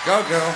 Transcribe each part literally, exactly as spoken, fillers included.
Go, girl.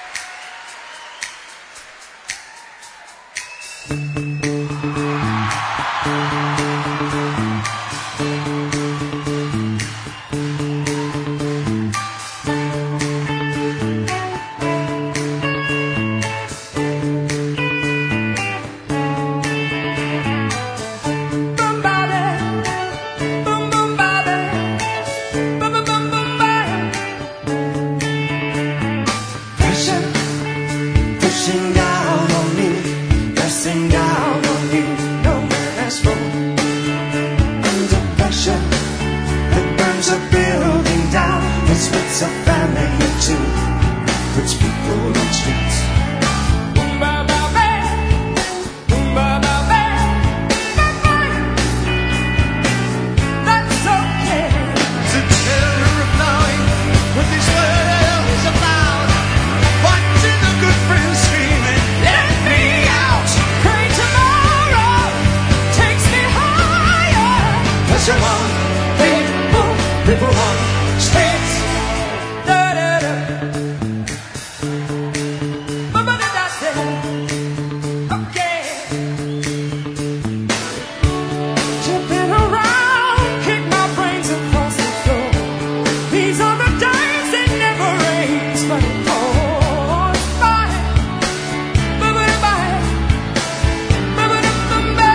Pushing down on me, pressing down on you. No man has fallen under pressure that burns a building down. It splits a family too, puts people on streets. That's okay. It's a terror of knowing what this world is about. Watching the good friends screaming, let me out. Pray tomorrow takes me higher. Pressure on people, people on streets. Da da da. Ba ba da da da. Okay. Jumping around, kick my brains across the floor. These are the days it never rains, but it pours by. Ba-ba-da-ba. Ba-ba-da-ba-ba.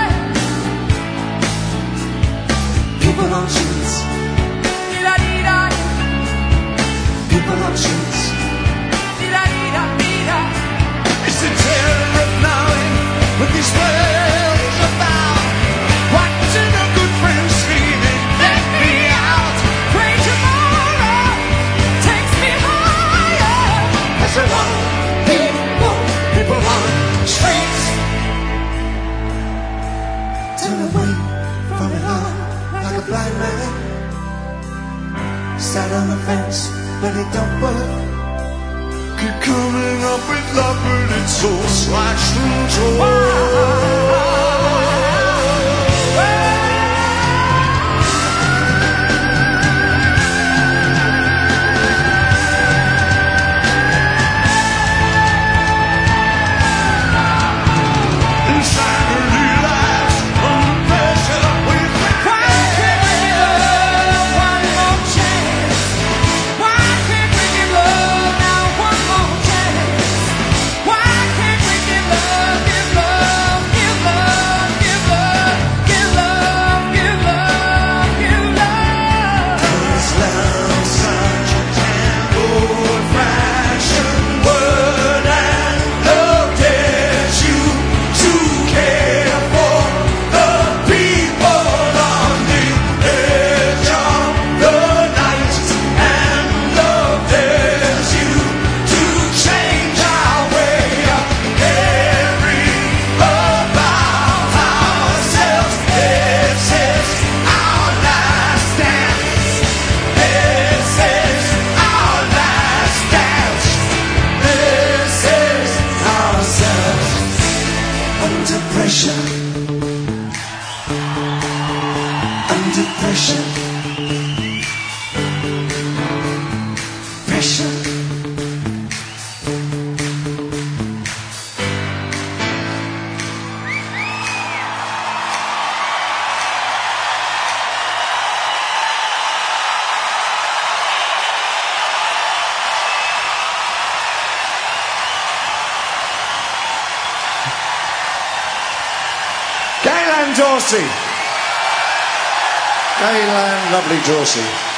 People on streets. Dee-da-dee-da. People on streets. Dee-da-dee-da-dee-da. It's the terror of knowing what this world is about. Watching a good friend screaming, let me out. Pray tomorrow takes me higher. As I want people, people on streets. Turn away from it all like a blind man. Sat on the fence, but it don't work. Keep coming up with love, but it's all slashed and torn. Insanity lies under pressure with Why can't we give love one more chance? Why can't we give love now one more chance? Why can't we give love, give love, give love, give love, give love, give love, give love? 'Cause love's such a damn old-fashioned word, and love dares you to care for the people on the edge of the night, and love dares you to change our way of caring about ourselves. This is our last dance. This is our last dance. This is ourselves under pressure. Under pressure. Pressure. Gaylan Dorsey. Gaylan, lovely Dorsey.